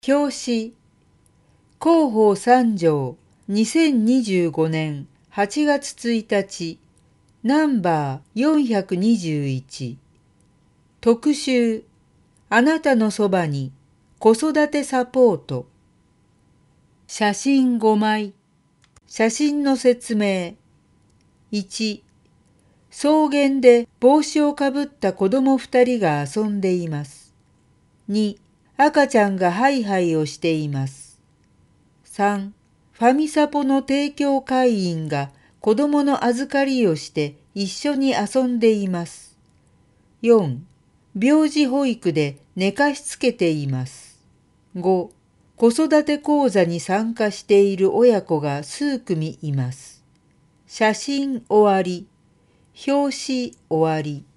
表紙、広報3条2025年8月1日、ナンバー421。特集、あなたのそばに子育てサポート。写真5枚。写真の説明。1、草原で帽子をかぶった子供2人が遊んでいます。2、赤ちゃんがハイハイをしています。3、ファミサポの提供会員が子供の預かりをして一緒に遊んでいます。4、病児保育で寝かしつけています。5、子育て講座に参加している親子が数組います。写真終わり。表紙終わり。